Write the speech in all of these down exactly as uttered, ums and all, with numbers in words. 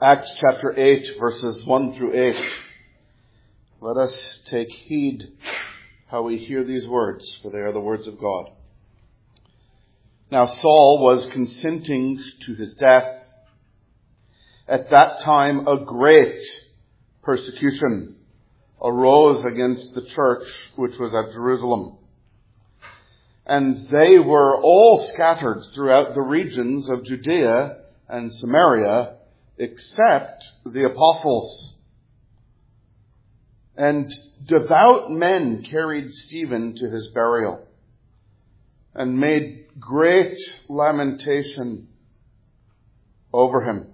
Acts chapter eight, verses one through eight. Let us take heed how we hear these words, for they are the words of God. Now Saul was consenting to his death. At that time a great persecution arose against the church which was at Jerusalem. And they were all scattered throughout the regions of Judea and Samaria, except the apostles. And devout men carried Stephen to his burial and made great lamentation over him.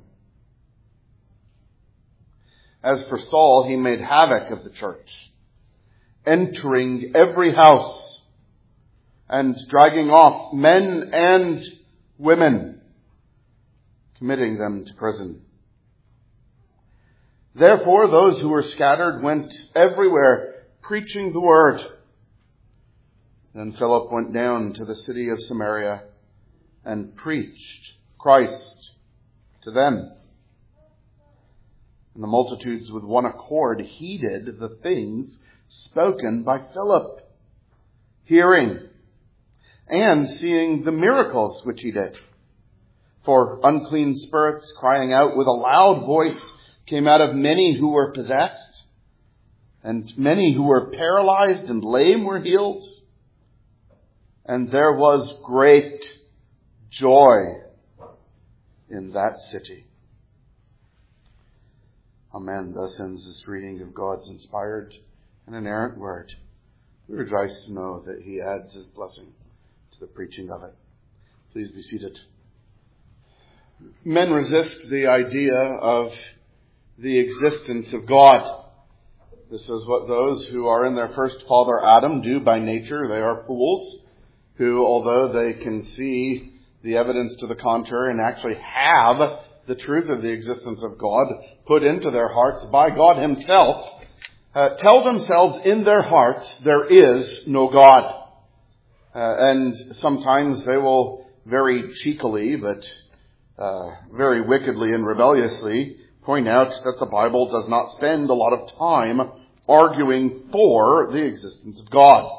As for Saul, he made havoc of the church, entering every house and dragging off men and women, committing them to prison. Therefore, those who were scattered went everywhere, preaching the word. Then Philip went down to the city of Samaria and preached Christ to them. And the multitudes with one accord heeded the things spoken by Philip, hearing and seeing the miracles which he did. For unclean spirits, crying out with a loud voice, came out of many who were possessed, and many who were paralyzed and lame were healed. And there was great joy in that city. Amen. Thus ends this reading of God's inspired and inerrant word. We rejoice to know that he adds his blessing to the preaching of it. Please be seated. Men resist the idea of the existence of God. This is what those who are in their first father Adam do by nature. They are fools who, although they can see the evidence to the contrary and actually have the truth of the existence of God put into their hearts by God himself, uh, tell themselves in their hearts there is no God. Uh, and sometimes they will very cheekily, but uh, very wickedly and rebelliously point out that the Bible does not spend a lot of time arguing for the existence of God.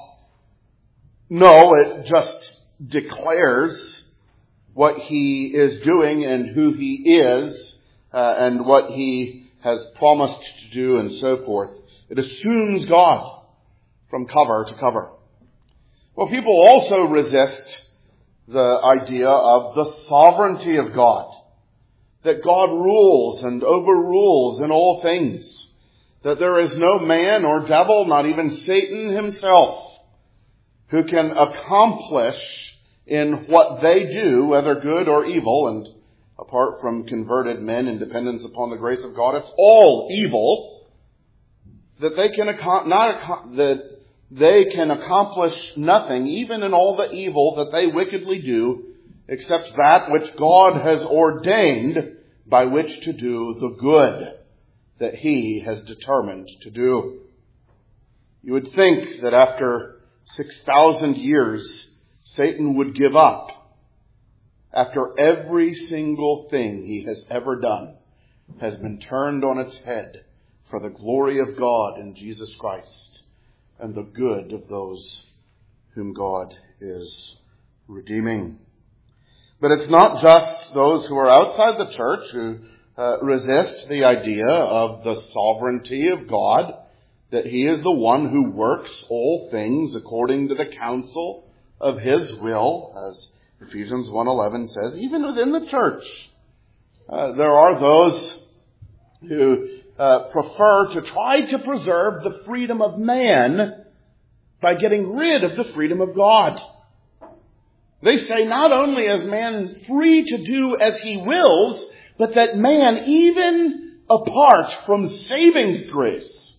No, it just declares what he is doing and who he is, uh, and what he has promised to do and so forth. It assumes God from cover to cover. Well, people also resist the idea of the sovereignty of God. That God rules and overrules in all things. That there is no man or devil, not even Satan himself, who can accomplish in what they do, whether good or evil, and apart from converted men in dependence upon the grace of God, it's all evil, that they can not that they can accomplish nothing, even in all the evil that they wickedly do, except that which God has ordained by which to do the good that he has determined to do. You would think that after six thousand years, Satan would give up after every single thing he has ever done has been turned on its head for the glory of God in Jesus Christ and the good of those whom God is redeeming. But it's not just those who are outside the church who uh, resist the idea of the sovereignty of God, that he is the one who works all things according to the counsel of his will, as Ephesians one eleven says, even within the church. Uh, there are those who uh, prefer to try to preserve the freedom of man by getting rid of the freedom of God. They say not only is man free to do as he wills, but that man, even apart from saving grace,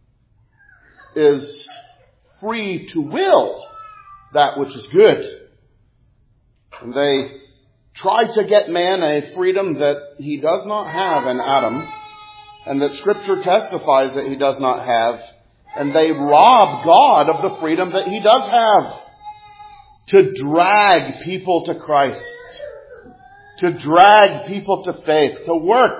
is free to will that which is good. And they try to get man a freedom that he does not have in Adam, and that Scripture testifies that he does not have, and they rob God of the freedom that he does have. To drag people to Christ. To drag people to faith. To work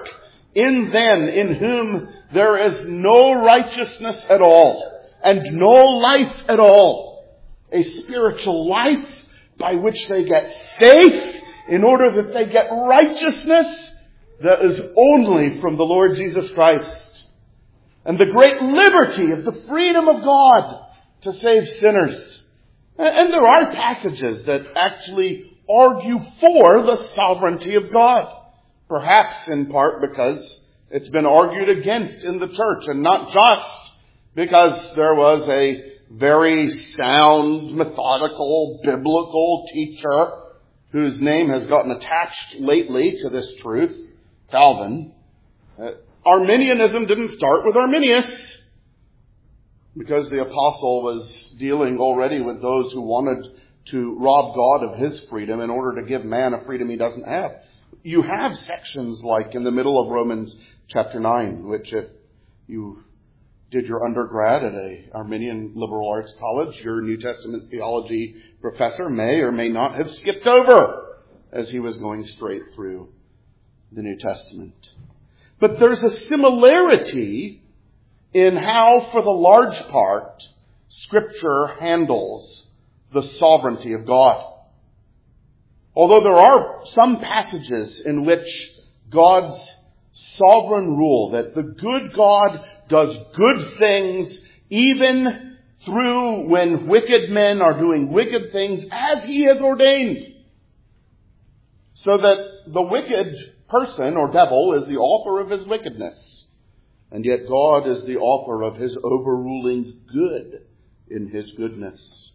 In them, in whom there is no righteousness at all, and no life at all. A spiritual life by which they get faith in order that they get righteousness that is only from the Lord Jesus Christ. And the great liberty of the freedom of God to save sinners. And there are passages that actually argue for the sovereignty of God. Perhaps in part because it's been argued against in the church, and not just because there was a very sound, methodical, biblical teacher whose name has gotten attached lately to this truth, Calvin. Uh, Arminianism didn't start with Arminius, because the apostle was dealing already with those who wanted to rob God of his freedom in order to give man a freedom he doesn't have. You have sections like in the middle of Romans chapter nine, which if you did your undergrad at a Arminian liberal arts college, your New Testament theology professor may or may not have skipped over as he was going straight through the New Testament. But there's a similarity in how, for the large part, Scripture handles the sovereignty of God. Although there are some passages in which God's sovereign rule, that the good God does good things even through when wicked men are doing wicked things as he has ordained. So that the wicked person or devil is the author of his wickedness. And yet God is the author of his overruling good in his goodness.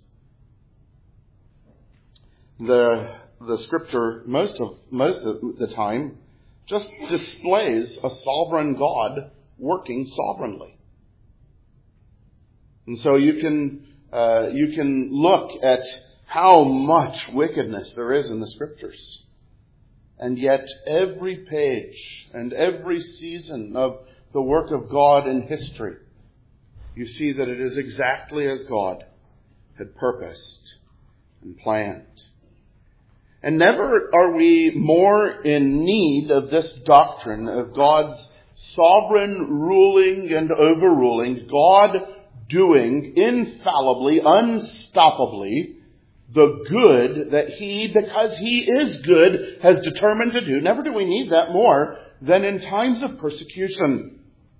The The Scripture, most of most of the time, just displays a sovereign God working sovereignly. And so you can uh, you can look at how much wickedness there is in the Scriptures, and yet every page and every season of the work of God in history, you see that it is exactly as God had purposed and planned. And never are we more in need of this doctrine of God's sovereign ruling and overruling, God doing infallibly, unstoppably, the good that He, because He is good, has determined to do. Never do we need that more than in times of persecution.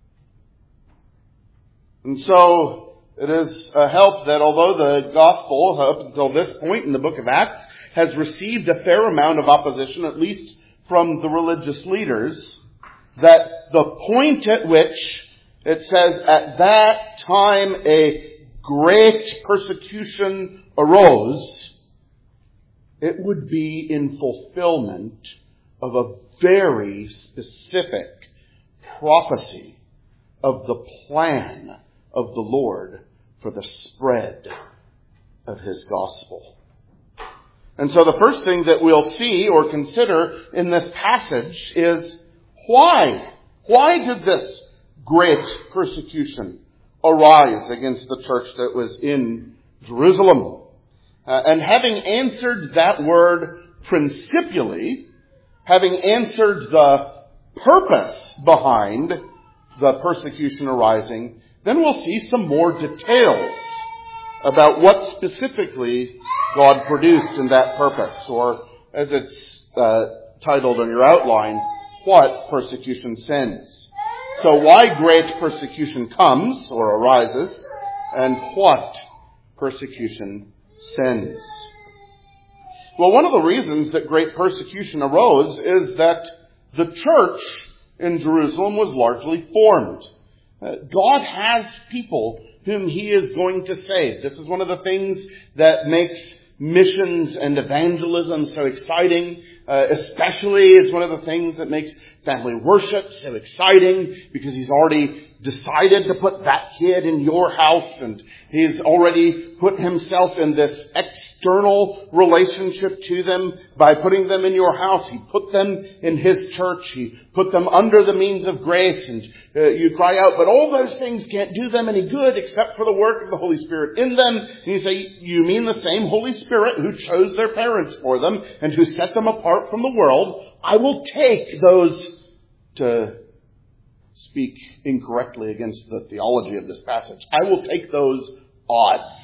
And so it is a help that although the gospel, up until this point in the book of Acts, has received a fair amount of opposition, at least from the religious leaders, that the point at which it says, at that time a great persecution arose, it would be in fulfillment of a very specific prophecy of the plan of the Lord for the spread of His gospel. And so the first thing that we'll see or consider in this passage is why? Why did this great persecution arise against the church that was in Jerusalem? Uh, and having answered that word principially, having answered the purpose behind the persecution arising, then we'll see some more details about what specifically God produced in that purpose, or as it's uh, titled on your outline, what persecution sends. So why great persecution comes or arises, and what persecution sends. Well, one of the reasons that great persecution arose is that the church in Jerusalem was largely formed. Uh, God has people whom He is going to save. This is one of the things that makes missions and evangelism so exciting, uh, especially is one of the things that makes family worship so exciting, because He's already decided to put that kid in your house, and He's already put Himself in this external relationship to them by putting them in your house. He put them in His church. He put them under the means of grace, and uh, you cry out, but all those things can't do them any good except for the work of the Holy Spirit in them. And you say, you mean the same Holy Spirit who chose their parents for them and who set them apart from the world? I will take those to speak incorrectly against the theology of this passage. I will take those odds.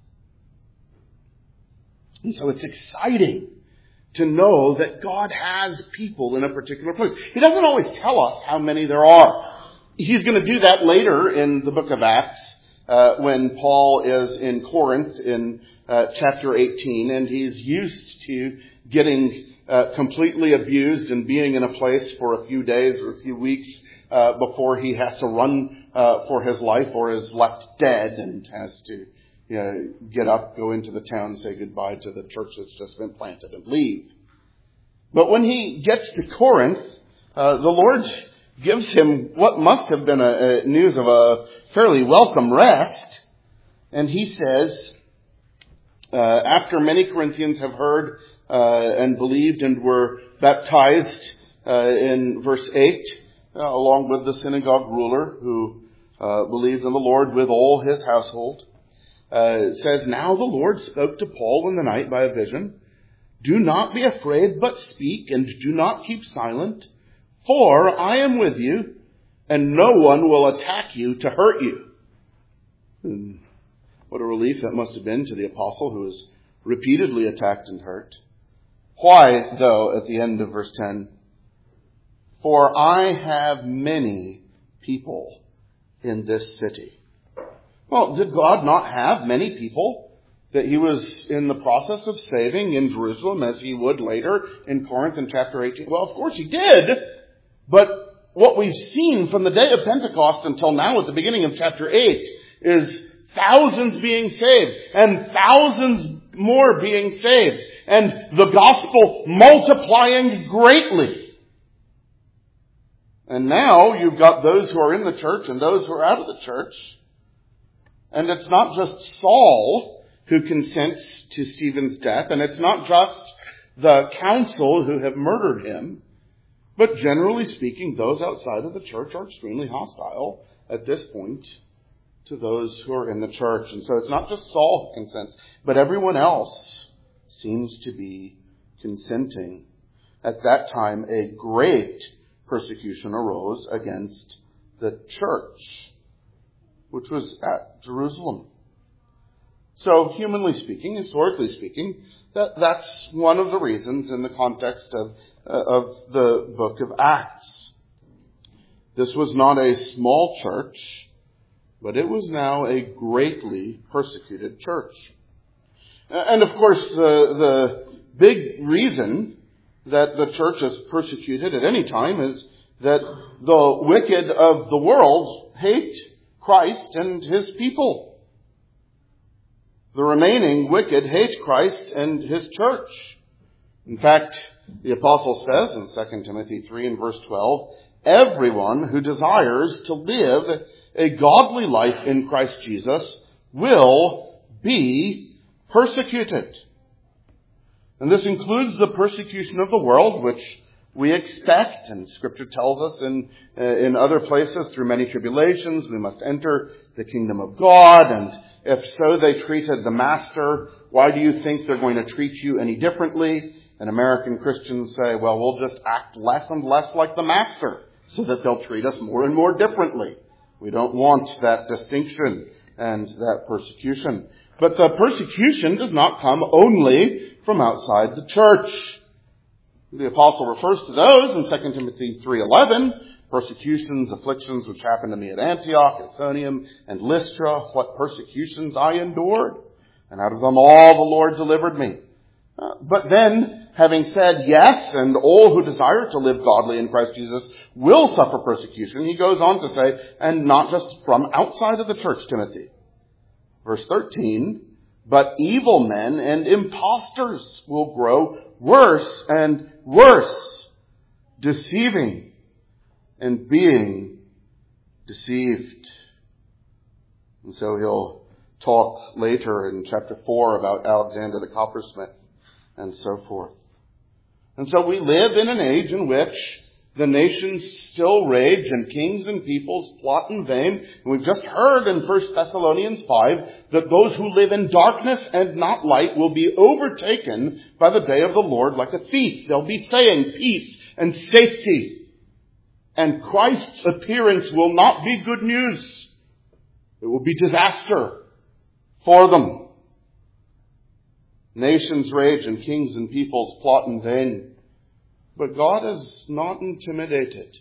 And so it's exciting to know that God has people in a particular place. He doesn't always tell us how many there are. He's going to do that later in the book of Acts, uh, when Paul is in Corinth in uh, chapter eighteen, and he's used to getting uh, completely abused and being in a place for a few days or a few weeks uh, before he has to run uh, for his life or is left dead and has to You know, get up, go into the town, say goodbye to the church that's just been planted and leave. But when he gets to Corinth, uh, the Lord gives him what must have been a, a news of a fairly welcome rest. And he says, uh, after many Corinthians have heard uh, and believed and were baptized, uh, in verse eight, uh, along with the synagogue ruler who uh, believed in the Lord with all his household, Uh, it says, now the Lord spoke to Paul in the night by a vision. Do not be afraid, but speak, and do not keep silent. For I am with you, and no one will attack you to hurt you. And what a relief that must have been to the apostle who was repeatedly attacked and hurt. Why, though, at the end of verse ten? For I have many people in this city. Well, did God not have many people that he was in the process of saving in Jerusalem as he would later in Corinth in chapter eighteen? Well, of course he did. But what we've seen from the day of Pentecost until now at the beginning of chapter eight is thousands being saved and thousands more being saved and the gospel multiplying greatly. And now you've got those who are in the church and those who are out of the church. And it's not just Saul who consents to Stephen's death, and it's not just the council who have murdered him, but generally speaking, those outside of the church are extremely hostile at this point to those who are in the church. And so it's not just Saul who consents, but everyone else seems to be consenting. At that time, a great persecution arose against the church, which was at Jerusalem. So, humanly speaking, historically speaking, that, that's one of the reasons in the context of, uh, of the book of Acts. This was not a small church, but it was now a greatly persecuted church. And of course, the, the big reason that the church is persecuted at any time is that the wicked of the world hate Christ and his people. The remaining wicked hate Christ and his church. In fact, the apostle says in Second Timothy three and verse twelve, everyone who desires to live a godly life in Christ Jesus will be persecuted. And this includes the persecution of the world, which we expect, and Scripture tells us in uh, in other places, through many tribulations, we must enter the kingdom of God. And if so they treated the master, why do you think they're going to treat you any differently? And American Christians say, well, we'll just act less and less like the master so that they'll treat us more and more differently. We don't want that distinction and that persecution. But the persecution does not come only from outside the church. The apostle refers to those in Second Timothy three eleven, persecutions, afflictions which happened to me at Antioch, Iconium, and Lystra, what persecutions I endured, and out of them all the Lord delivered me. Uh, but then, having said yes, and all who desire to live godly in Christ Jesus will suffer persecution, he goes on to say, and not just from outside of the church, Timothy. Verse thirteen, but evil men and impostors will grow worse and worse, deceiving and being deceived. And so he'll talk later in chapter four about Alexander the coppersmith and so forth. And so we live in an age in which the nations still rage and kings and peoples plot in vain. And we've just heard in First Thessalonians five that those who live in darkness and not light will be overtaken by the day of the Lord like a thief. They'll be saying peace and safety. And Christ's appearance will not be good news. It will be disaster for them. Nations rage and kings and peoples plot in vain. But God is not intimidated.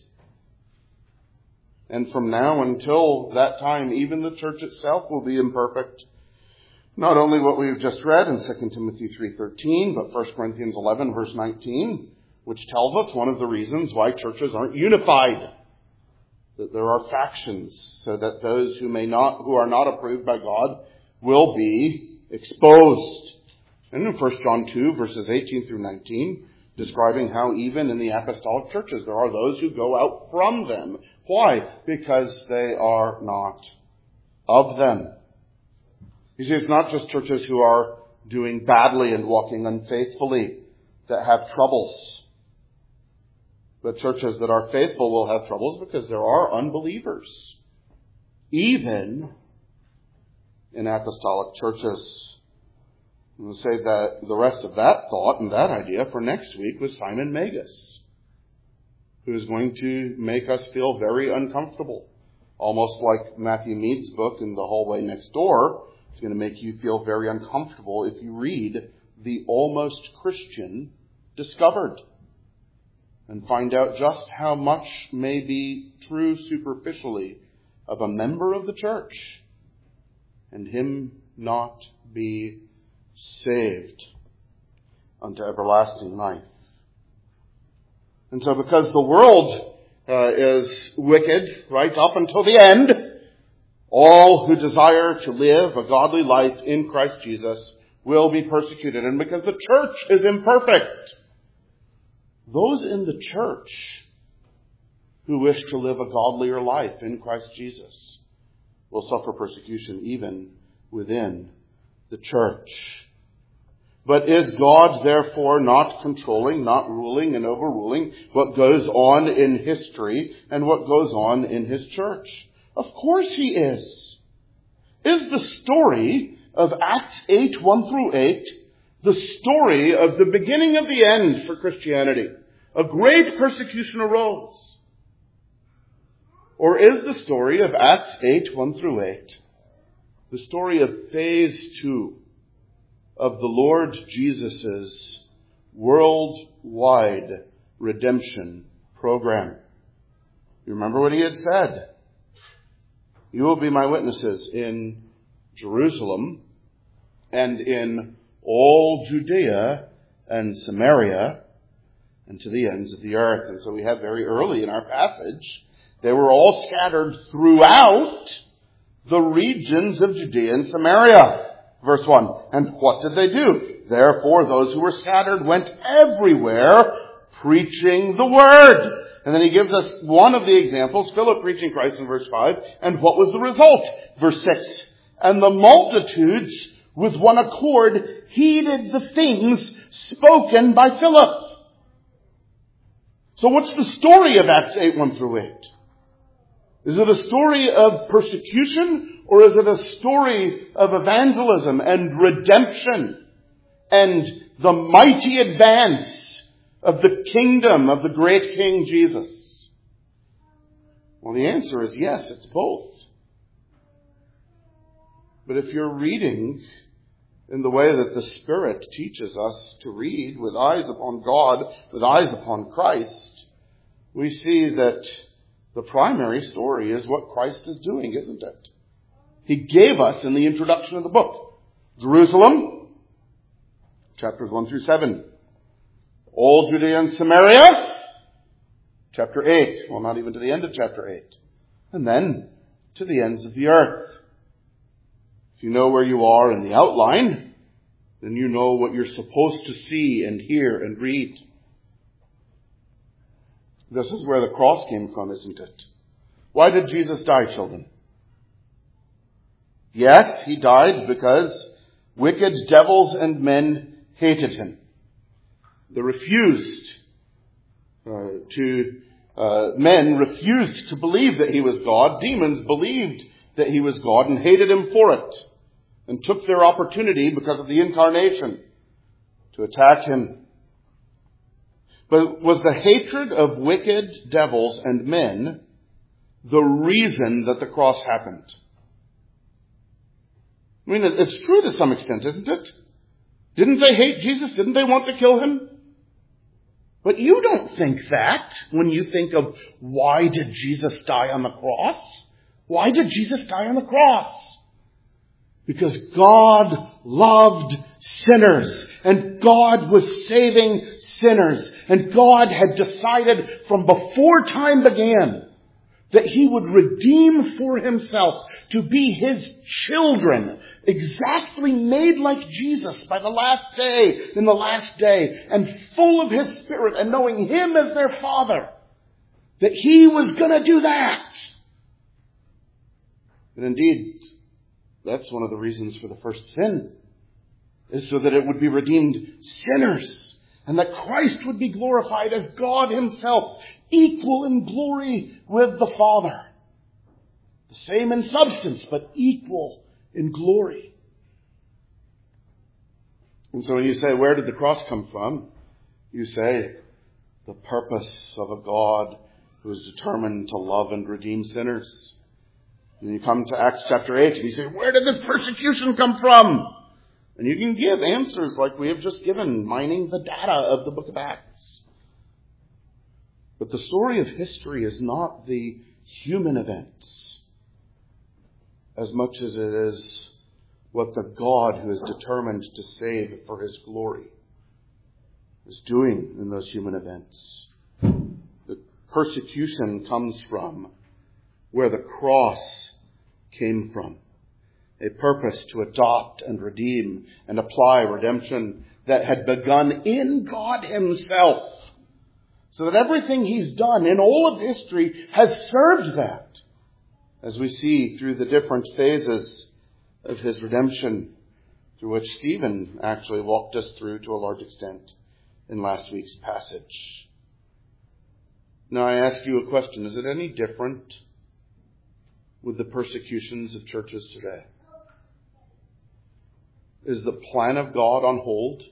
And from now until that time, even the church itself will be imperfect. Not only what we've just read in Second Timothy three thirteen, but First Corinthians eleven verse nineteen, which tells us one of the reasons why churches aren't unified. That there are factions, so that those who may not, who are not approved by God will be exposed. And in First John two verses eighteen through nineteen, describing how even in the apostolic churches there are those who go out from them. Why? Because they are not of them. You see, it's not just churches who are doing badly and walking unfaithfully that have troubles. But churches that are faithful will have troubles because there are unbelievers, even in apostolic churches. We'll save that, the rest of that thought and that idea for next week with Simon Magus, who is going to make us feel very uncomfortable. Almost like Matthew Mead's book in The Hallway Next Door. It's going to make you feel very uncomfortable if you read The Almost Christian Discovered and find out just how much may be true superficially of a member of the church and him not be saved unto everlasting life. And so because the world uh, is wicked right up until the end, all who desire to live a godly life in Christ Jesus will be persecuted. And because the church is imperfect, those in the church who wish to live a godlier life in Christ Jesus will suffer persecution even within the church. But is God therefore not controlling, not ruling and overruling what goes on in history and what goes on in His church? Of course He is. Is the story of Acts eight, one through eight, the story of the beginning of the end for Christianity? A great persecution arose. Or is the story of Acts eight, one through eight, the story of phase two of the Lord Jesus' worldwide redemption program? You remember what He had said? You will be my witnesses in Jerusalem and in all Judea and Samaria and to the ends of the earth. And so we have very early in our passage, they were all scattered throughout the regions of Judea and Samaria. Verse one, and what did they do? Therefore those who were scattered went everywhere preaching the word. And then he gives us one of the examples, Philip preaching Christ in verse five. And what was the result? Verse six. And the multitudes with one accord heeded the things spoken by Philip. So what's the story of Acts eight, one through eight? Is it a story of persecution, or is it a story of evangelism and redemption and the mighty advance of the kingdom of the great King Jesus? Well, the answer is yes, it's both. But if you're reading in the way that the Spirit teaches us to read, with eyes upon God, with eyes upon Christ, we see that the primary story is what Christ is doing, isn't it? He gave us in the introduction of the book, Jerusalem, chapters one through seven. All Judea and Samaria, chapter eight. Well, not even to the end of chapter eight. And then to the ends of the earth. If you know where you are in the outline, then you know what you're supposed to see and hear and read. This is where the cross came from, isn't it? Why did Jesus die, children? Yes, He died because wicked devils and men hated Him. They refused uh, to, uh, men refused to believe that He was God. Demons believed that He was God and hated Him for it, and took their opportunity because of the incarnation to attack Him. But was the hatred of wicked devils and men the reason that the cross happened? I mean, it's true to some extent, isn't it? Didn't they hate Jesus? Didn't they want to kill him? But you don't think that when you think of why did Jesus die on the cross? Why did Jesus die on the cross? Because God loved sinners, and God was saving sinners, and God had decided from before time began that He would redeem for Himself to be His children, exactly made like Jesus by the last day, in the last day, and full of His Spirit, and knowing Him as their Father, that He was going to do that. And indeed, that's one of the reasons for the first sin, is so that it would be redeemed sinners, and that Christ would be glorified as God Himself, equal in glory with the Father. The same in substance, but equal in glory. And so when you say, where did the cross come from? You say, the purpose of a God who is determined to love and redeem sinners. And you come to Acts chapter eight and you say, where did this persecution come from? And you can give answers like we have just given, mining the data of the book of Acts. But the story of history is not the human events as much as it is what the God who is determined to save for His glory is doing in those human events. The persecution comes from where the cross came from. A purpose to adopt and redeem and apply redemption that had begun in God Himself. So that everything He's done in all of history has served that. As we see through the different phases of His redemption, through which Stephen actually walked us through to a large extent in last week's passage. Now I ask you a question. Is it any different with the persecutions of churches today? Is the plan of God on hold?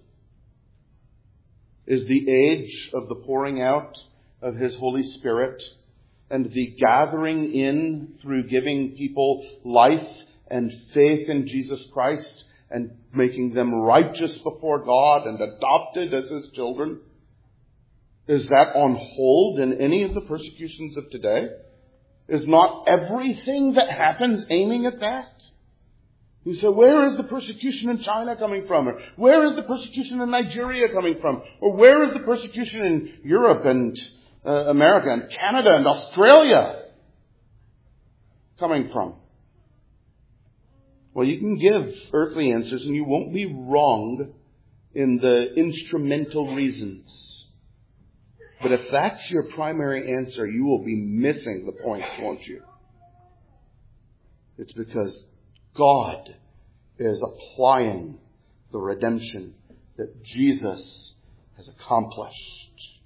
Is the age of the pouring out of His Holy Spirit and the gathering in through giving people life and faith in Jesus Christ and making them righteous before God and adopted as His children? Is that on hold in any of the persecutions of today? Is not everything that happens aiming at that? You say, where is the persecution in China coming from? Or where is the persecution in Nigeria coming from? Or where is the persecution in Europe and uh, America and Canada and Australia coming from? Well, you can give earthly answers and you won't be wrong in the instrumental reasons. But if that's your primary answer, you will be missing the point, won't you? It's because God is applying the redemption that Jesus has accomplished.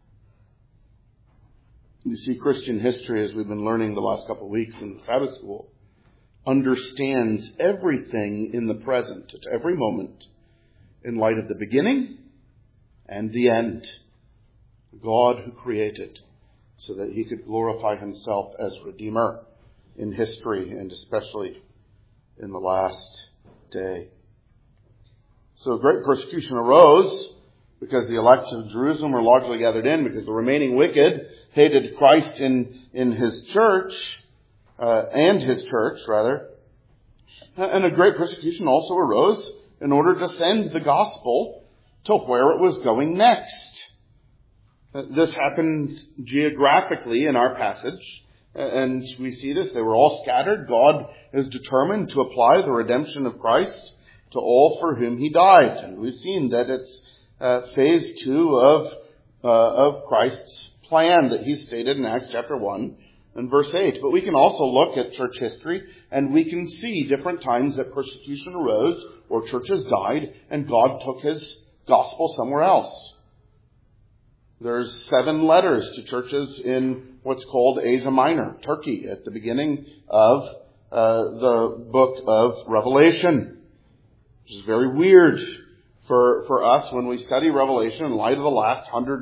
You see, Christian history, as we've been learning the last couple of weeks in the Sabbath school, understands everything in the present, at every moment, in light of the beginning and the end. God who created so that He could glorify Himself as Redeemer in history and especially in the last day. So great persecution arose because the elect of Jerusalem were largely gathered in, because the remaining wicked hated Christ in, in His church, uh, and His church, rather. And a great persecution also arose in order to send the gospel to where it was going next. This happened geographically in our passage, and we see this. They were all scattered. God is determined to apply the redemption of Christ to all for whom He died. And we've seen that it's uh, phase two of uh, of Christ's plan that He stated in Acts chapter one and verse eight. But we can also look at church history, and we can see different times that persecution arose or churches died, and God took His gospel somewhere else. There's seven letters to churches in what's called Asia Minor, Turkey, at the beginning of uh, the book of Revelation, which is very weird for, for us when we study Revelation in light of the last hundred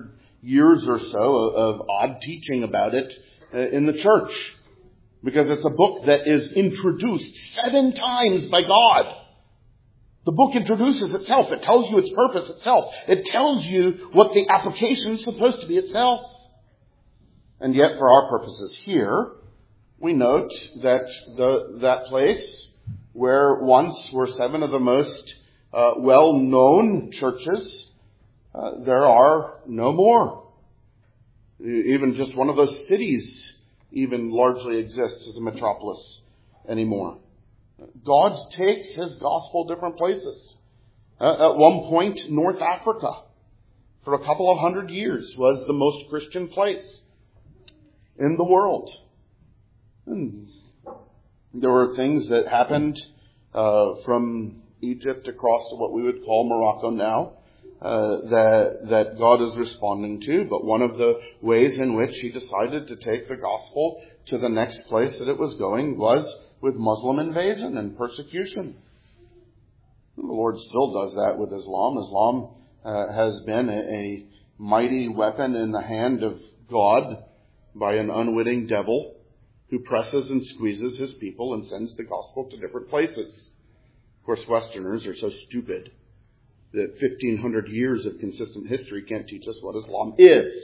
years or so of odd teaching about it in the church. Because it's a book that is introduced seven times by God. The book introduces itself. It tells you its purpose itself. It tells you what the application is supposed to be itself. And yet, for our purposes here, we note that the, that place where once were seven of the most uh, well-known churches, uh, there are no more. Even just one of those cities even largely exists as a metropolis anymore. God takes his gospel different places. Uh, at one point, North Africa, for a couple of hundred years, was the most Christian place in the world. And there were things that happened uh, from Egypt across to what we would call Morocco now, Uh, that that God is responding to, but one of the ways in which he decided to take the gospel to the next place that it was going was with Muslim invasion and persecution. The Lord still does that with Islam. Islam uh, has been a, a mighty weapon in the hand of God by an unwitting devil who presses and squeezes his people and sends the gospel to different places. Of course, Westerners are so stupid that fifteen hundred years of consistent history can't teach us what Islam is.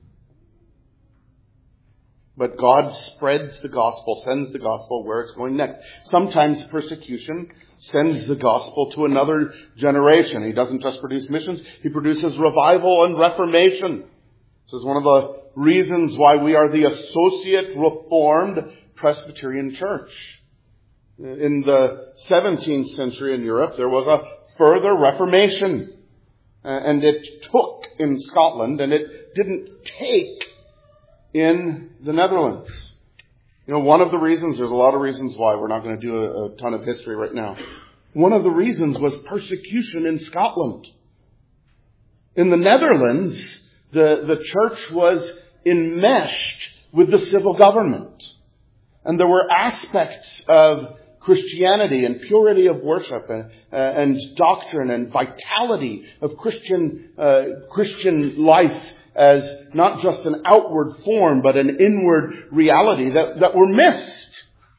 But God spreads the gospel, sends the gospel where it's going next. Sometimes persecution sends the gospel to another generation. He doesn't just produce missions, he produces revival and reformation. This is one of the reasons why we are the Associate Reformed Presbyterian Church. In the seventeenth century in Europe, there was a further Reformation. Uh, and it took in Scotland, and it didn't take in the Netherlands. You know, one of the reasons, there's a lot of reasons why, we're not going to do a, a ton of history right now. One of the reasons was persecution in Scotland. In the Netherlands, the, the church was enmeshed with the civil government. And there were aspects of Christianity and purity of worship and, uh, and doctrine and vitality of Christian uh, Christian life as not just an outward form but an inward reality that, that were missed.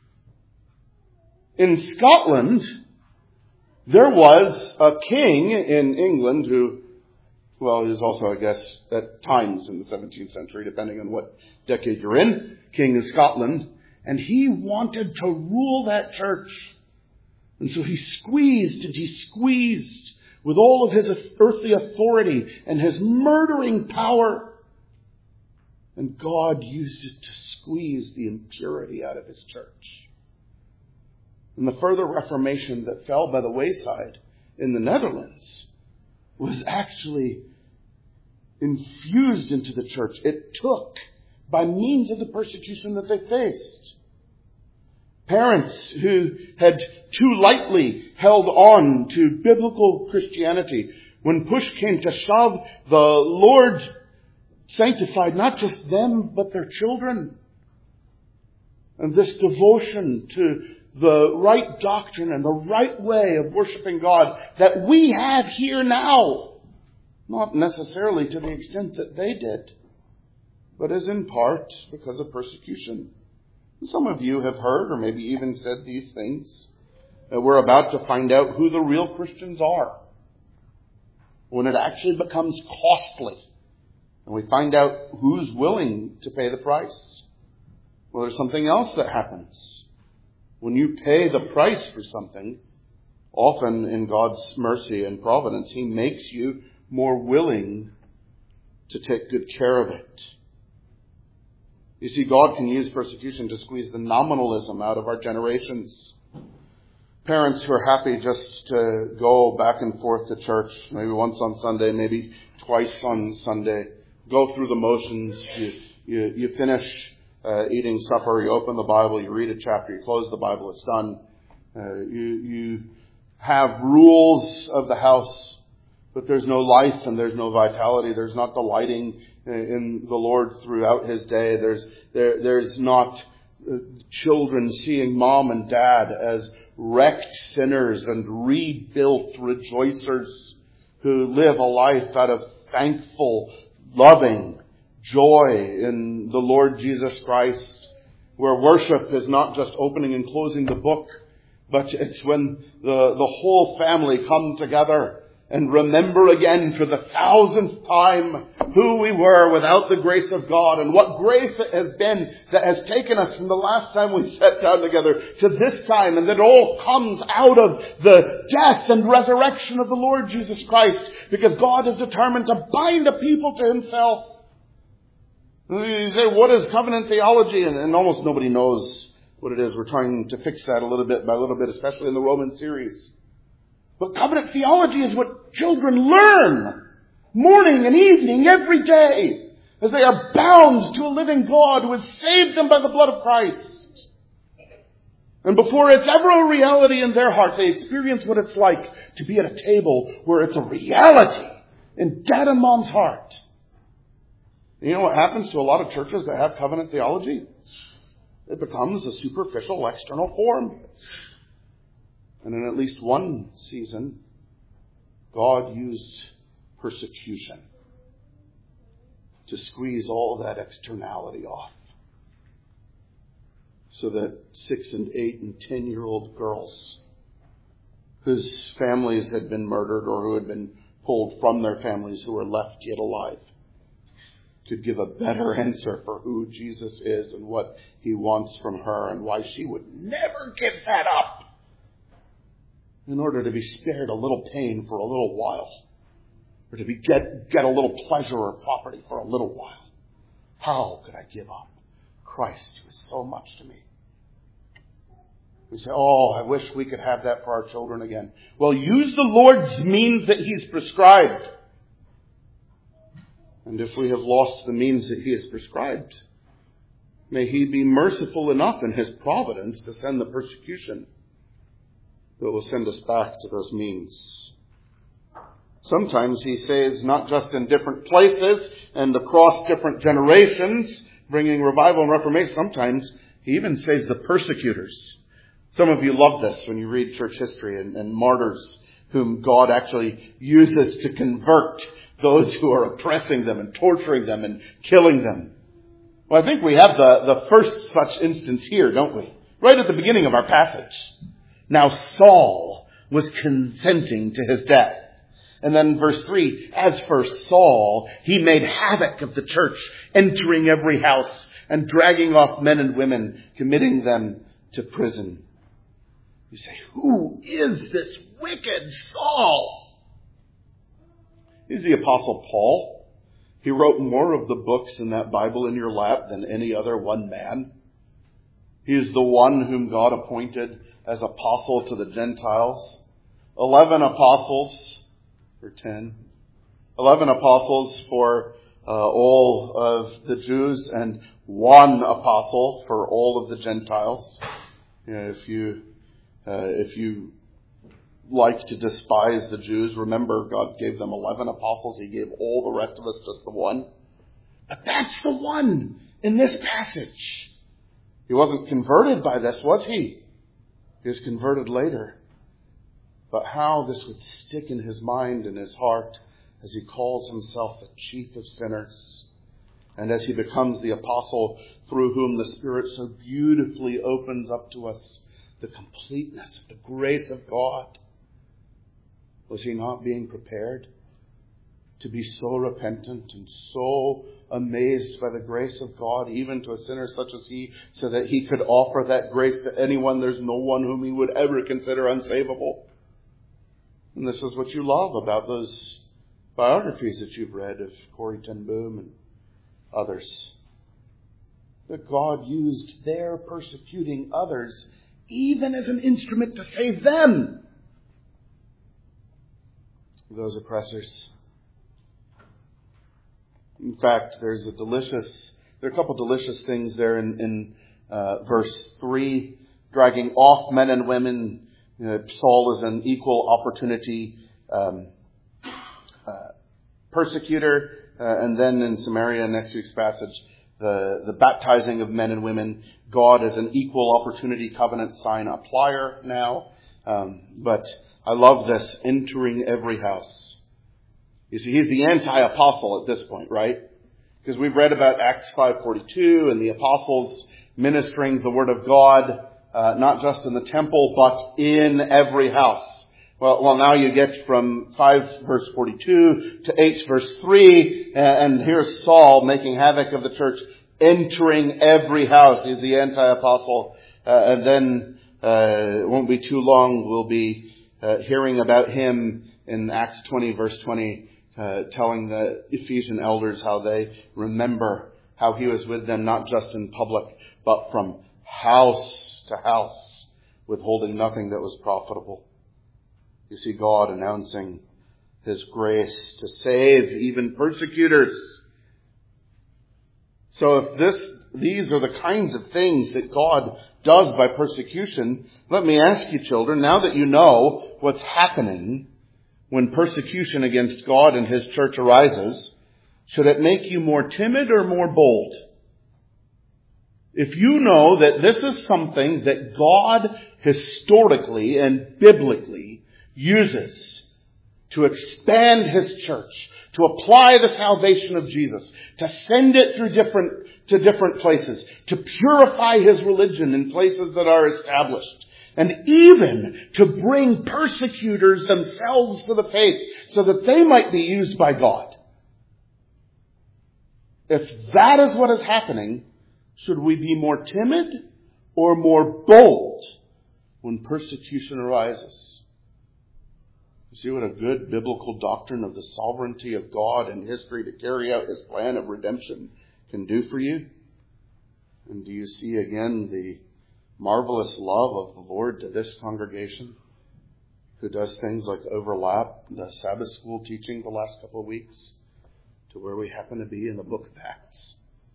In Scotland, there was a king in England who, well, he was also, I guess, at times in the seventeenth century, depending on what decade you're in, king of Scotland. And he wanted to rule that church. And so he squeezed and he squeezed with all of his earthly authority and his murdering power. And God used it to squeeze the impurity out of his church. And the further Reformation that fell by the wayside in the Netherlands was actually infused into the church. It took by means of the persecution that they faced. Parents who had too lightly held on to biblical Christianity, when push came to shove, the Lord sanctified not just them, but their children. And this devotion to the right doctrine and the right way of worshiping God that we have here now, not necessarily to the extent that they did, but is in part because of persecution. Some of you have heard or maybe even said these things. Uh, we're about to find out who the real Christians are when it actually becomes costly. And we find out who's willing to pay the price. Well, there's something else that happens. When you pay the price for something, often in God's mercy and providence, He makes you more willing to take good care of it. You see, God can use persecution to squeeze the nominalism out of our generations. Parents who are happy just to go back and forth to church, maybe once on Sunday, maybe twice on Sunday, go through the motions, you, you, you finish uh, eating supper, you open the Bible, you read a chapter, you close the Bible, it's done. Uh, you, you have rules of the house, but there's no life and there's no vitality. There's not delighting in the Lord throughout His day. There's there there's not children seeing mom and dad as wrecked sinners and rebuilt rejoicers who live a life out of thankful loving joy in the Lord Jesus Christ, where worship is not just opening and closing the book, but it's when the, the whole family come together and remember again for the thousandth time who we were without the grace of God, and what grace it has been that has taken us from the last time we sat down together to this time, and that all comes out of the death and resurrection of the Lord Jesus Christ, because God is determined to bind a people to himself. You say, what is covenant theology? And, and almost nobody knows what it is. We're trying to fix that a little bit by a little bit, especially in the Roman series. But covenant theology is what children learn morning and evening every day as they are bound to a living God who has saved them by the blood of Christ. And before it's ever a reality in their heart, they experience what it's like to be at a table where it's a reality in Dad and Mom's heart. You know what happens to a lot of churches that have covenant theology? It becomes a superficial external form. And in at least one season, God used persecution to squeeze all that externality off, so that six and eight and ten year old girls whose families had been murdered or who had been pulled from their families, who were left yet alive, could give a better answer for who Jesus is and what he wants from her and why she would never give that up in order to be spared a little pain for a little while, or to be get, get a little pleasure or property for a little while. How could I give up Christ, who is so much to me? We say, oh, I wish we could have that for our children again. Well, use the Lord's means that he's prescribed. And if we have lost the means that he has prescribed, may he be merciful enough in his providence to send the persecution that will send us back to those means. Sometimes he says, not just in different places and across different generations, bringing revival and reformation. Sometimes he even saves the persecutors. Some of you love this when you read church history, and, and martyrs whom God actually uses to convert those who are oppressing them and torturing them and killing them. Well, I think we have the, the first such instance here, don't we? Right at the beginning of our passage. Now Saul was consenting to his death. And then verse three, as for Saul, he made havoc of the church, entering every house and dragging off men and women, committing them to prison. You say, who is this wicked Saul? He's the Apostle Paul. He wrote more of the books in that Bible in your lap than any other one man. He is the one whom God appointed as apostle to the Gentiles. Eleven apostles, or ten. Eleven apostles for uh, all of the Jews, and one apostle for all of the Gentiles. You know, if you uh, if you like to despise the Jews, remember God gave them eleven apostles. He gave all the rest of us just the one. But that's the one in this passage. He wasn't converted by this, was he? He was converted later. But how this would stick in his mind and his heart as he calls himself the chief of sinners, and as he becomes the apostle through whom the Spirit so beautifully opens up to us the completeness of the grace of God. Was he not being prepared to be so repentant and so amazed by the grace of God, even to a sinner such as he, so that he could offer that grace to anyone? There's no one whom he would ever consider unsavable. And this is what you love about those biographies that you've read of Corrie ten Boom and others. That God used their persecuting others even as an instrument to save them. Those oppressors. In fact, there's a delicious, there are a couple delicious things there in, in uh, verse three, dragging off men and women. You know, Saul is an equal opportunity um, uh, persecutor, uh, and then in Samaria, next week's passage, the, the baptizing of men and women. God is an equal opportunity covenant sign applier now, um, but I love this, entering every house. You see, he's the anti-apostle at this point, right? Because we've read about Acts five forty-two and the apostles ministering the word of God, uh, not just in the temple, but in every house. Well, well, now you get from five verse forty-two to eight verse three, and here's Saul making havoc of the church, entering every house. He's the anti-apostle. Uh, and then, uh, it won't be too long, we'll be uh, hearing about him in Acts twenty verse twenty, uh, telling the Ephesian elders how they remember how he was with them, not just in public, but from house to house, withholding nothing that was profitable. You see God announcing His grace to save even persecutors. So if this, these are the kinds of things that God does by persecution, let me ask you, children, now that you know what's happening when persecution against God and His church arises, should it make you more timid or more bold? If you know that this is something that God historically and biblically uses to expand His church, to apply the salvation of Jesus, to send it through different, to different places, to purify His religion in places that are established, and even to bring persecutors themselves to the faith so that they might be used by God. If that is what is happening, should we be more timid or more bold when persecution arises? You see what a good biblical doctrine of the sovereignty of God and history to carry out His plan of redemption can do for you? And do you see again the marvelous love of the Lord to this congregation, who does things like overlap the Sabbath school teaching the last couple of weeks to where we happen to be in the book of Acts?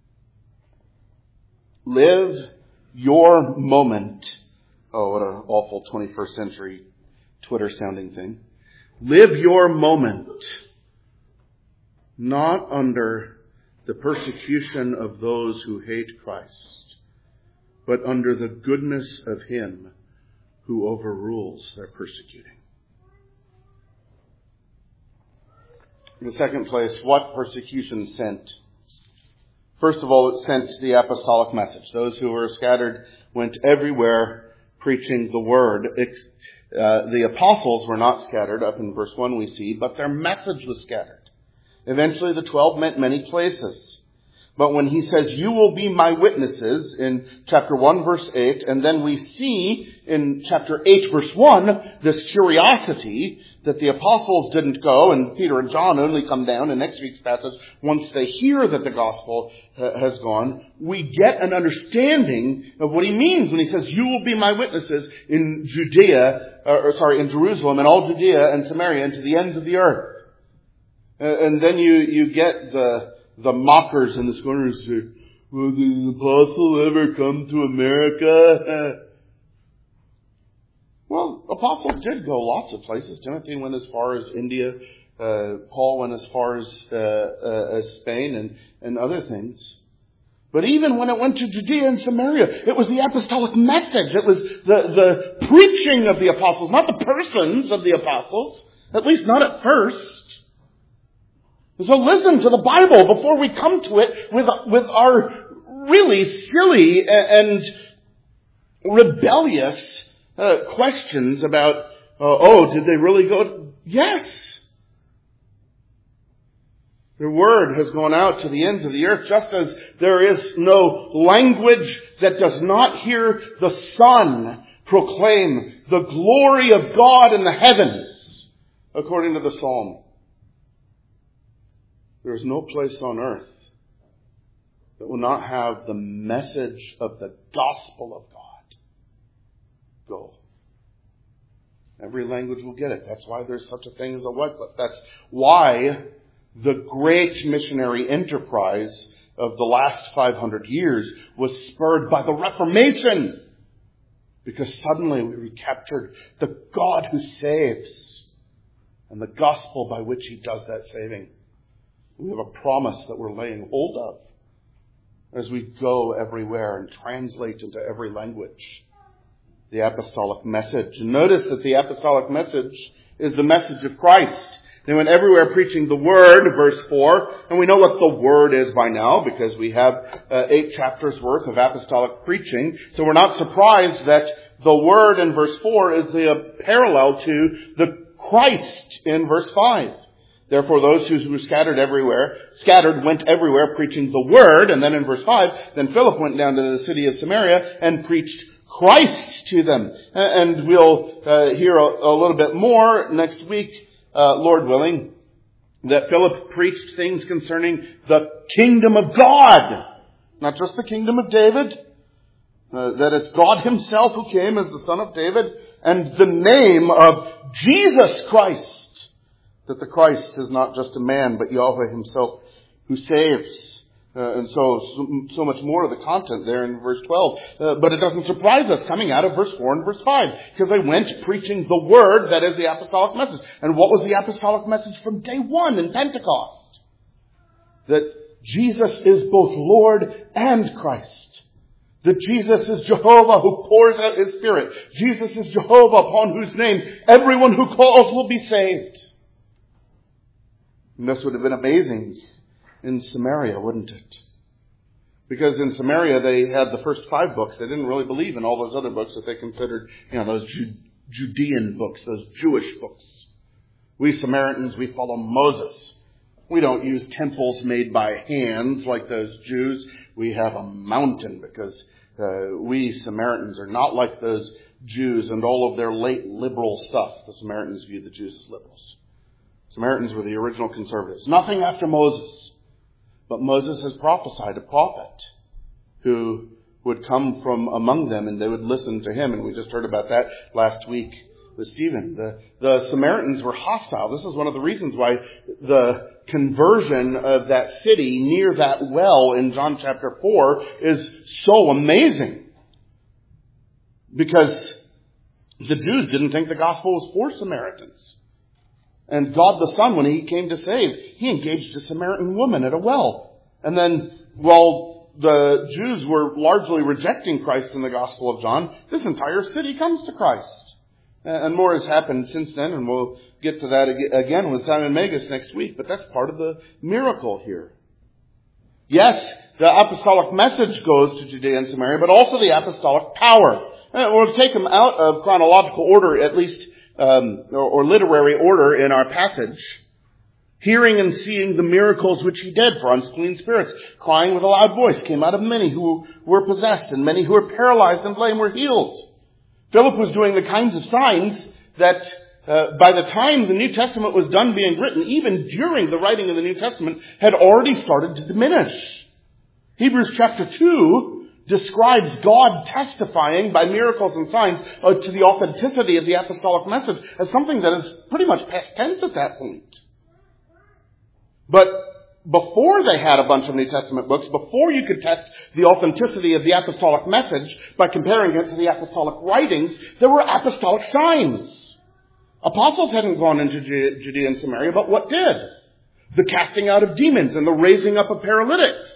Live your moment. Oh, what an awful twenty-first century Twitter sounding thing. Live your moment, not under the persecution of those who hate Christ, but under the goodness of Him who overrules their persecuting. In the second place, what persecution sent? First of all, it sent the apostolic message. Those who were scattered went everywhere preaching the word. Uh, the apostles were not scattered. Up in verse one we see, but their message was scattered. Eventually the twelve meant many places. But when he says, you will be my witnesses in chapter one verse eight, and then we see in chapter eight verse one this curiosity that the apostles didn't go and Peter and John only come down in next week's passage once they hear that the gospel uh, has gone. We get an understanding of what he means when he says, you will be my witnesses in Judea, or sorry, in Jerusalem and all Judea and Samaria and to the ends of the earth. Uh, and then you, you get the The mockers in the scorners say, will the apostle ever come to America? Well, apostles did go lots of places. Timothy went as far as India. Uh, Paul went as far as, uh, uh, as Spain and, and other things. But even when it went to Judea and Samaria, it was the apostolic message. It was the, the preaching of the apostles, not the persons of the apostles. At least not at first. So listen to the Bible before we come to it with, with our really silly and rebellious uh, questions about, uh, oh, did they really go? Yes. Their word has gone out to the ends of the earth, just as there is no language that does not hear the Son proclaim the glory of God in the heavens, according to the Psalm. There is no place on earth that will not have the message of the gospel of God go. Every language will get it. That's why there's such a thing as a Wycliffe. That's why the great missionary enterprise of the last five hundred years was spurred by the Reformation. Because suddenly we recaptured the God who saves and the gospel by which He does that saving. We have a promise that we're laying hold of as we go everywhere and translate into every language the apostolic message. And notice that the apostolic message is the message of Christ. They went everywhere preaching the Word, verse four. And we know what the Word is by now because we have uh, eight chapters worth of apostolic preaching. So we're not surprised that the Word in verse four is the uh, parallel to the Christ in verse five. Therefore, those who were scattered everywhere, scattered went everywhere preaching the Word. And then in verse five, then Philip went down to the city of Samaria and preached Christ to them. And we'll uh, hear a, a little bit more next week, uh, Lord willing, that Philip preached things concerning the kingdom of God. Not just the kingdom of David. Uh, that it's God himself who came as the Son of David. And the name of Jesus Christ. That the Christ is not just a man, but Yahweh himself who saves. Uh, and so, so, so much more of the content there in verse twelve. Uh, but it doesn't surprise us coming out of verse four and verse five. Because they went preaching the Word, that is the apostolic message. And what was the apostolic message from day one in Pentecost? That Jesus is both Lord and Christ. That Jesus is Jehovah who pours out his Spirit. Jesus is Jehovah upon whose name everyone who calls will be saved. And this would have been amazing in Samaria, wouldn't it? Because in Samaria they had the first five books. They didn't really believe in all those other books that they considered, you know, those Ju- Judean books, those Jewish books. We Samaritans, we follow Moses. We don't use temples made by hands like those Jews. We have a mountain because uh, we Samaritans are not like those Jews and all of their late liberal stuff. The Samaritans view the Jews as liberals. Samaritans were the original conservatives. Nothing after Moses. But Moses has prophesied a prophet who would come from among them and they would listen to him. And we just heard about that last week with Stephen. The, the Samaritans were hostile. This is one of the reasons why the conversion of that city near that well in John chapter four is so amazing. Because the Jews didn't think the gospel was for Samaritans. And God the Son, when he came to save, he engaged a Samaritan woman at a well. And then, while the Jews were largely rejecting Christ in the Gospel of John, this entire city comes to Christ. And more has happened since then, and we'll get to that again with Simon Magus next week. But that's part of the miracle here. Yes, the apostolic message goes to Judea and Samaria, but also the apostolic power. And we'll take them out of chronological order, at least Um, or, or literary order in our passage, hearing and seeing the miracles which he did for unclean spirits, crying with a loud voice came out of many who were possessed, and many who were paralyzed and lame were healed. Philip was doing the kinds of signs that uh, by the time the New Testament was done being written, even during the writing of the New Testament, had already started to diminish. Hebrews chapter two describes God testifying by miracles and signs uh, to the authenticity of the apostolic message as something that is pretty much past tense at that point. But before they had a bunch of New Testament books, before you could test the authenticity of the apostolic message by comparing it to the apostolic writings, there were apostolic signs. Apostles hadn't gone into Judea and Samaria, but what did? The casting out of demons and the raising up of paralytics.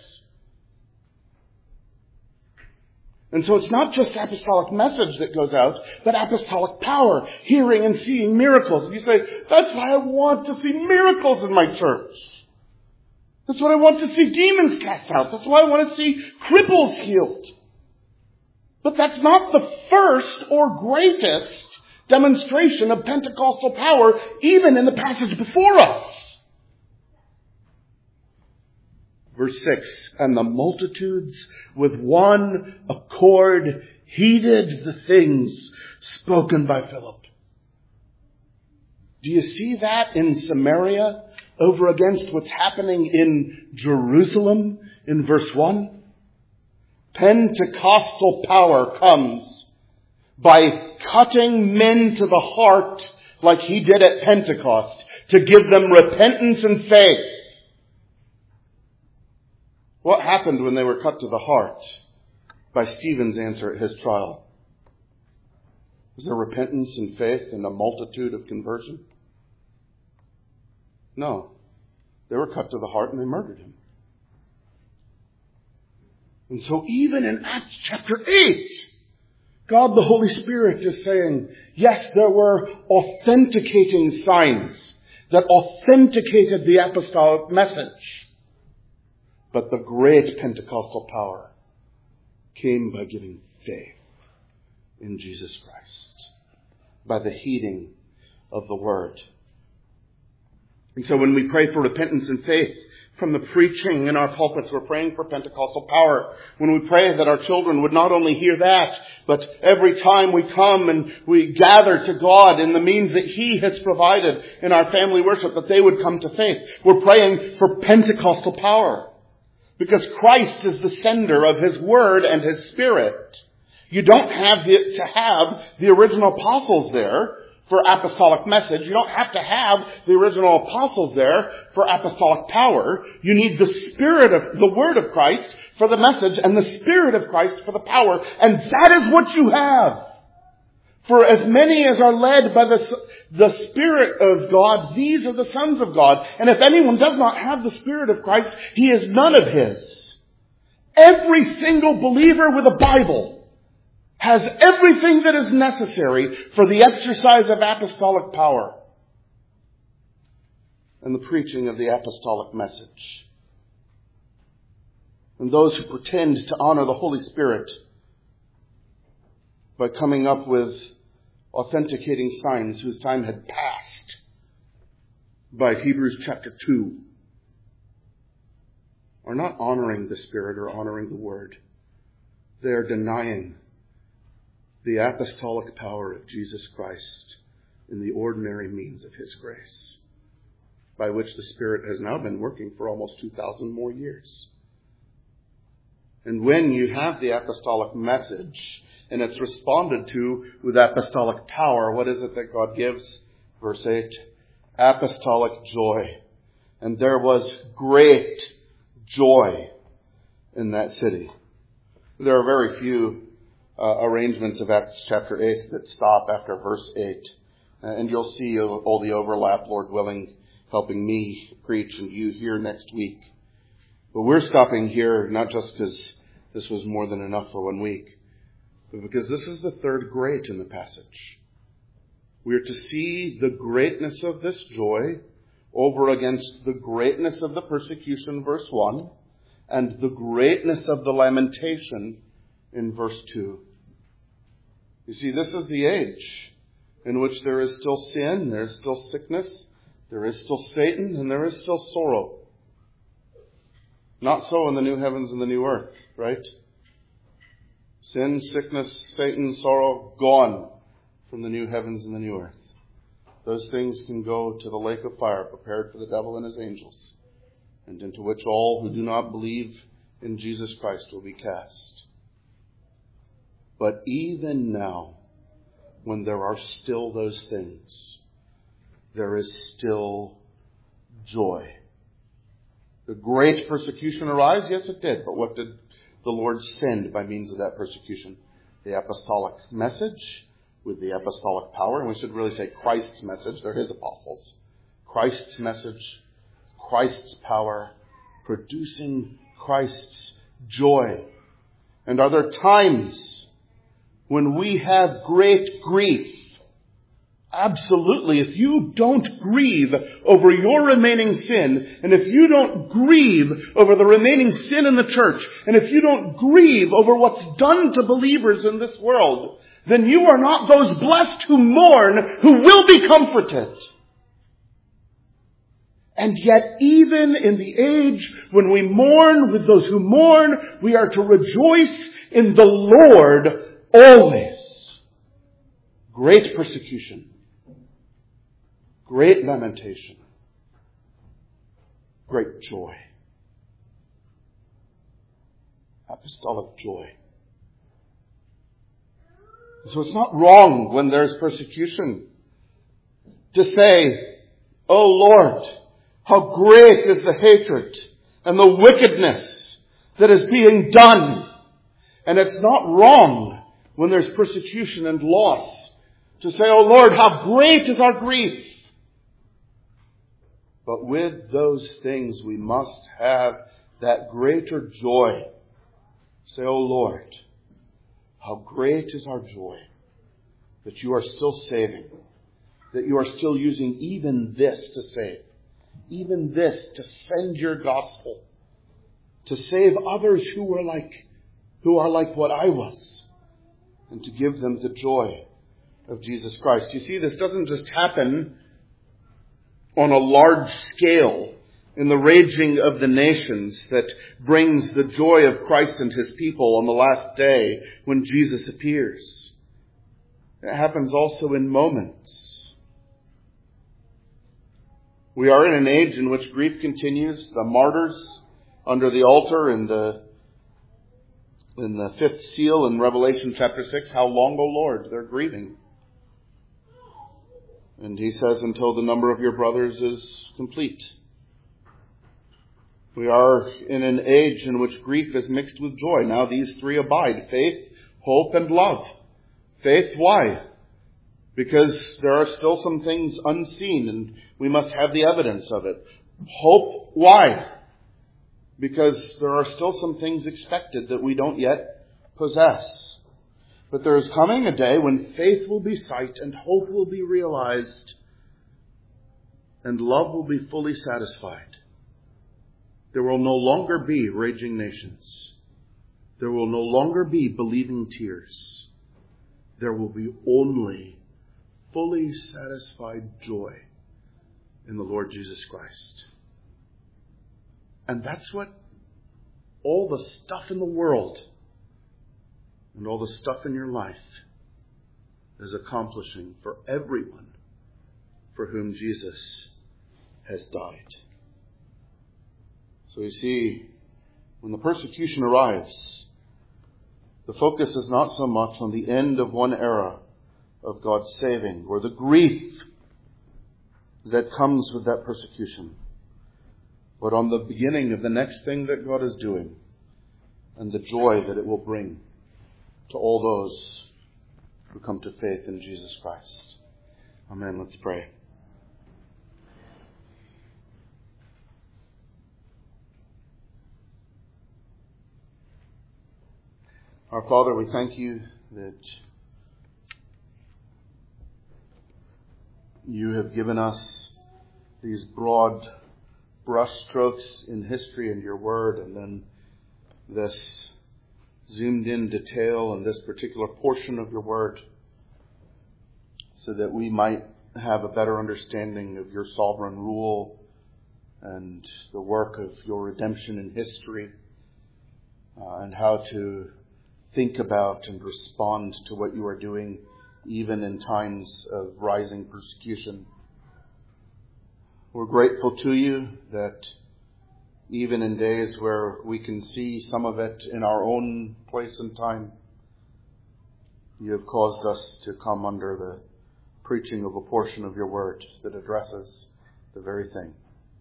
And so it's not just apostolic message that goes out, but apostolic power, hearing and seeing miracles. And you say, that's why I want to see miracles in my church. That's what I want to see demons cast out. That's why I want to see cripples healed. But that's not the first or greatest demonstration of Pentecostal power, even in the passage before us. Verse six, and the multitudes with one accord heeded the things spoken by Philip. Do you see that in Samaria over against what's happening in Jerusalem in verse one? Pentecostal power comes by cutting men to the heart like he did at Pentecost to give them repentance and faith. What happened when they were cut to the heart by Stephen's answer at his trial? Was there repentance and faith and a multitude of conversion? No. They were cut to the heart and they murdered him. And so even in Acts chapter eight, God the Holy Spirit is saying, yes, there were authenticating signs. that authenticated the apostolic message. But the great Pentecostal power came by giving faith in Jesus Christ, by the heeding of the word. And so when we pray for repentance and faith from the preaching in our pulpits, we're praying for Pentecostal power. When we pray that our children would not only hear that, but every time we come and we gather to God in the means that He has provided in our family worship, that they would come to faith. We're praying for Pentecostal power, because Christ is the sender of His Word and His Spirit. You don't have the, to have the original apostles there for apostolic message. You don't have to have the original apostles there for apostolic power. You need the Spirit of, the Word of Christ for the message and the Spirit of Christ for the power. And that is what you have. For as many as are led by the, the Spirit of God, these are the sons of God. And if anyone does not have the Spirit of Christ, he is none of His. Every single believer with a Bible has everything that is necessary for the exercise of apostolic power and the preaching of the apostolic message. And those who pretend to honor the Holy Spirit by coming up with authenticating signs whose time had passed by Hebrews chapter two are not honoring the Spirit or honoring the Word. They are denying the apostolic power of Jesus Christ in the ordinary means of His grace, by which the Spirit has now been working for almost two thousand more years. And when you have the apostolic message, and it's responded to with apostolic power, what is it that God gives? Verse eight, apostolic joy. And there was great joy in that city. There are very few Uh, arrangements of Acts chapter eight that stop after verse eight. Uh, and you'll see all the overlap, Lord willing, helping me preach and you here next week. But we're stopping here not just because this was more than enough for one week, but because this is the third great in the passage. We are to see the greatness of this joy over against the greatness of the persecution, verse one, and the greatness of the lamentation in verse two. You see, this is the age in which there is still sin, there is still sickness, there is still Satan, and there is still sorrow. Not so in the new heavens and the new earth, right? Sin, sickness, Satan, sorrow, gone from the new heavens and the new earth. Those things can go to the lake of fire prepared for the devil and his angels, and into which all who do not believe in Jesus Christ will be cast. But even now, when there are still those things, there is still joy. The great persecution arise? Yes, it did. But what did the Lord send by means of that persecution? The apostolic message with the apostolic power. And we should really say Christ's message. They're His apostles. Christ's message, Christ's power, producing Christ's joy. And are there times when we have great grief? Absolutely. If you don't grieve over your remaining sin, and if you don't grieve over the remaining sin in the church, and if you don't grieve over what's done to believers in this world, then you are not those blessed who mourn, who will be comforted. And yet, even in the age when we mourn with those who mourn, we are to rejoice in the Lord always. Great persecution. Great lamentation. Great joy. Apostolic joy. So it's not wrong when there's persecution to say, "Oh Lord, how great is the hatred and the wickedness that is being done." And it's not wrong when there's persecution and loss to say, "Oh Lord, how great is our grief." But with those things we must have that greater joy. Say, "Oh Lord, how great is our joy that you are still saving, that you are still using even this to save. Even this to send your gospel. To save others who were like, who are like what I was. And to give them the joy of Jesus Christ. You see, this doesn't just happen on a large scale in the raging of the nations that brings the joy of Christ and His people on the last day when Jesus appears. It happens also in moments. We are in an age in which grief continues. The martyrs under the altar in the in the fifth seal in Revelation chapter six, how long, O Lord? They're grieving. And He says, until the number of your brothers is complete. We are in an age in which grief is mixed with joy. Now these three abide: faith, hope, and love. Faith, why? Because there are still some things unseen and we must have the evidence of it. Hope, why? Because there are still some things expected that we don't yet possess. But there is coming a day when faith will be sight and hope will be realized and love will be fully satisfied. There will no longer be raging nations. There will no longer be believing tears. There will be only fully satisfied joy in the Lord Jesus Christ. And that's what all the stuff in the world and all the stuff in your life is accomplishing for everyone for whom Jesus has died. So you see, when the persecution arrives, the focus is not so much on the end of one era of God's saving or the grief that comes with that persecution, but on the beginning of the next thing that God is doing and the joy that it will bring to all those who come to faith in Jesus Christ. Amen. Let's pray. Our Father, we thank you that you have given us these broad brushstrokes in history and your word, and then this zoomed in detail in this particular portion of your word, so that we might have a better understanding of your sovereign rule and the work of your redemption in history, uh, and how to think about and respond to what you are doing even in times of rising persecution. We're grateful to you that even in days where we can see some of it in our own place and time, you have caused us to come under the preaching of a portion of your word that addresses the very thing.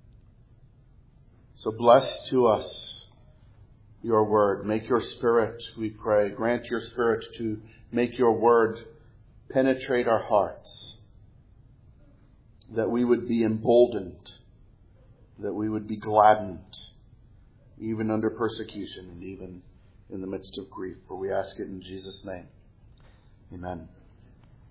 So bless to us your word. Make your Spirit, we pray, grant your Spirit to make your word penetrate our hearts, that we would be emboldened, that we would be gladdened, even under persecution and even in the midst of grief. For we ask it in Jesus' name. Amen.